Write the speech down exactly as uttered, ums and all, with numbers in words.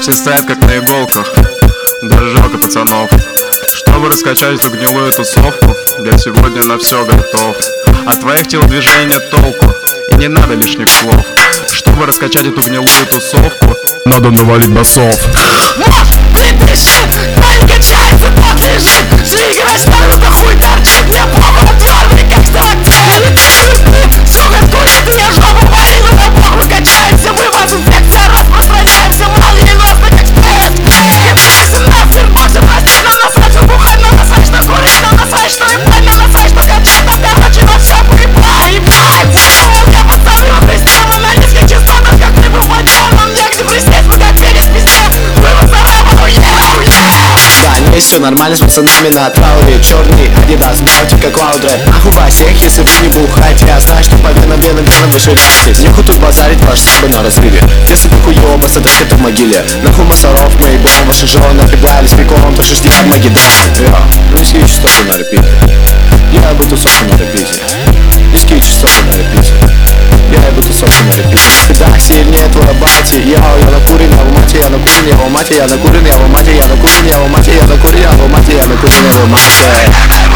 Все стоят как на иголках, даже жалко пацанов. Чтобы раскачать эту гнилую тусовку, я сегодня на все готов. От твоих телодвижений нет толку, и не надо лишних слов. Чтобы раскачать эту гнилую тусовку, надо навалить басов. Нож, припиши, дай качается, тот лежит. Свигивай снаружи, хуй торчит. Мне похуй, отварный, как сталактит. Сука, откуда ты мне жопу варила? На похуй качаемся, мы вас инфекция распространяемся. Молниеносно, как стресс. Ебайся нахуй, боксер, растет на носах. Что бухать на носах, что курить на носах. Что ебать на носах, что качать на короче. На все поебай, ебай. Я пацаны, вы пристава на низких частотах. Как ты бы почерном, негде присесть. Мы как перец, пиздец. Вы вас заработал, еу, еу. Да, не все нормально с пацанами на трауре. Черный Адидас, бьете как лаудре. Нахуй вас всех, если вы не бухаете. Я знаю, что по венам, венам, венам вы ширяетесь. Нехуй тут базарить, ваш самбо на разрыве. Если ты хуёво, посадок это в могиле. Нахуй мусоров, мы ебем ваших жен. Напрягались приколом, то шести Армагеддон. Я, низкие частоты на репите. Я ебу тусовку на репите. Низкие частоты на репите. Я ебу тусовку на репите. Всегда сильнее твоя бати. Йоу, я накурен, я в мате, я накурен, я в мате, я накурен, я в мате, я накурен, я в мате, я накурен, я в мате, я накурен, я в мате.